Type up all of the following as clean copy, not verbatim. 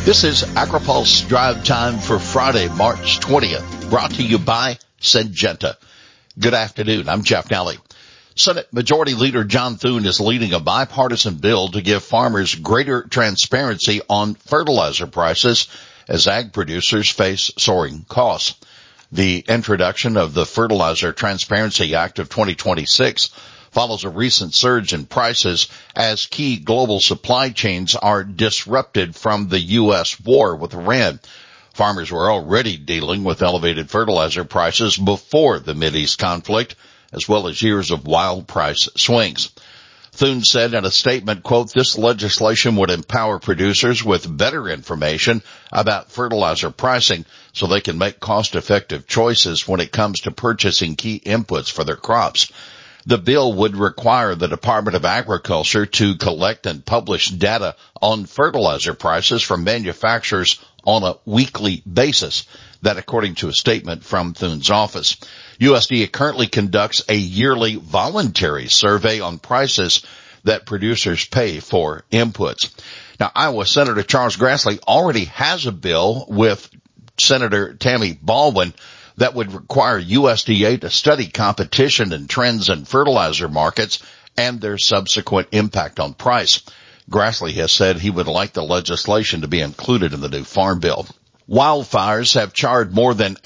This is AgriPulse Drive Time for Friday, March 20th, brought to you by Syngenta. Good afternoon. I'm Jeff Nally. Senate Majority Leader John Thune is leading a bipartisan bill to give farmers greater transparency on fertilizer prices as ag producers face soaring costs. The introduction of the Fertilizer Transparency Act of 2026 follows a recent surge in prices as key global supply chains are disrupted from the U.S. war with Iran. Farmers were already dealing with elevated fertilizer prices before the Mideast conflict, as well as years of wild price swings. Thune said in a statement, quote, "This legislation would empower producers with better information about fertilizer pricing so they can make cost-effective choices when it comes to purchasing key inputs for their crops. The bill would require the Department of Agriculture to collect and publish data on fertilizer prices from manufacturers on a weekly basis. That according to a statement from Thune's office. USDA currently conducts a yearly voluntary survey on prices that producers pay for inputs. Now, Iowa Senator Charles Grassley already has a bill with Senator Tammy Baldwin that would require USDA to study competition and trends in fertilizer markets and their subsequent impact on price. Grassley has said he would like the legislation to be included in the new farm bill. Wildfires have charred more than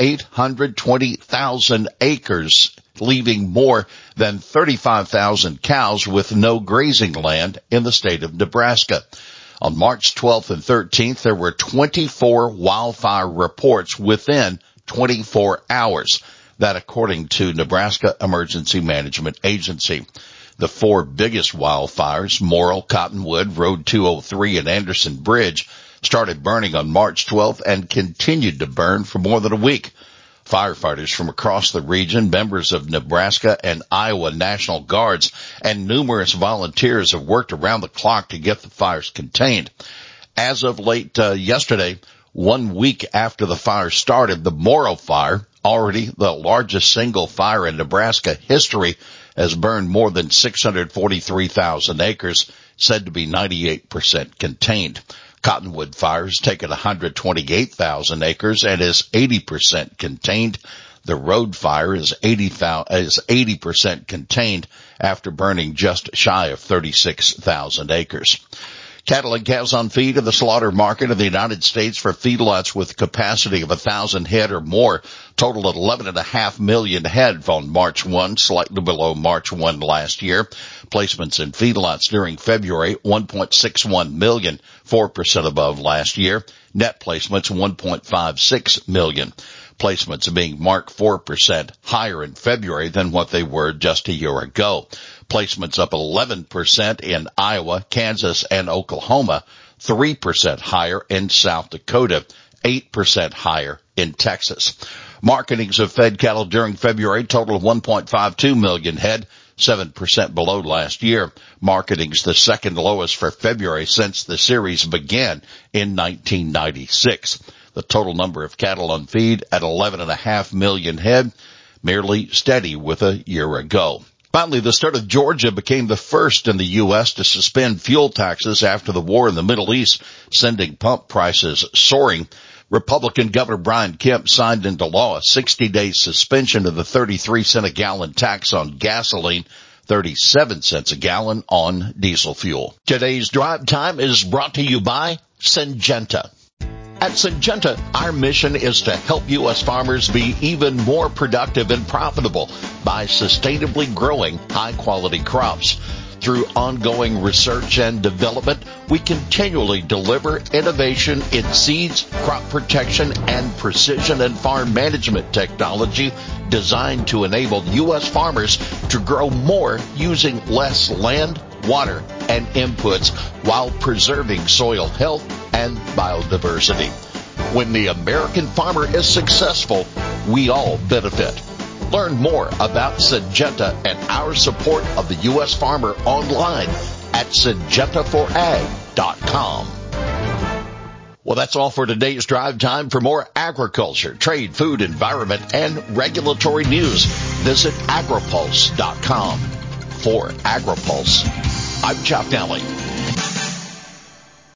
820,000 acres, leaving more than 35,000 cows with no grazing land in the state of Nebraska. On March 12th and 13th, there were 24 wildfire reports within 24 hours. That according to Nebraska Emergency Management Agency. The four biggest wildfires, Morrill, Cottonwood, Road 203, and Anderson Bridge, started burning on March 12th and continued to burn for more than a week. Firefighters from across the region, members of Nebraska and Iowa National Guards, and numerous volunteers have worked around the clock to get the fires contained. As of late yesterday, 1 week after the fire started, the Morrill fire, already the largest single fire in Nebraska history, has burned more than 643,000 acres, said to be 98% contained. Cottonwood fire has taken 128,000 acres and is 80% contained. The Road fire is 80% contained after burning just shy of 36,000 acres. Cattle and calves on feed in the slaughter market in the United States for feedlots with capacity of 1,000 head or more totaled 11.5 million head on March 1, slightly below March 1 last year. Placements in feedlots during February, 1.61 million, 4% above last year. Net placements, 1.56 million. Placements being marked 4% higher in February than what they were just a year ago. Placements up 11% in Iowa, Kansas, and Oklahoma, 3% higher in South Dakota, 8% higher in Texas. Marketings of fed cattle during February totaled 1.52 million head, 7% below last year. Marketings the second lowest for February since the series began in 1996. The total number of cattle on feed at 11.5 million head, merely steady with a year ago. Finally, the state of Georgia became the first in the U.S. to suspend fuel taxes after the war in the Middle East, sending pump prices soaring. Republican Governor Brian Kemp signed into law a 60-day suspension of the 33-cent a gallon tax on gasoline, 37 cents a gallon on diesel fuel. Today's Drive Time is brought to you by Syngenta. At Syngenta, our mission is to help U.S. farmers be even more productive and profitable by sustainably growing high-quality crops. Through ongoing research and development, we continually deliver innovation in seeds, crop protection, and precision and farm management technology designed to enable U.S. farmers to grow more using less land, water, and inputs while preserving soil health and biodiversity. When the American farmer is successful, we all benefit. Learn more about Syngenta and our support of the U.S. farmer online at SyngentaForAg.com. Well, that's all for today's Drive Time. For more agriculture, trade, food, environment, and regulatory news, visit agripulse.com. For AgriPulse, I'm Jeff Nally.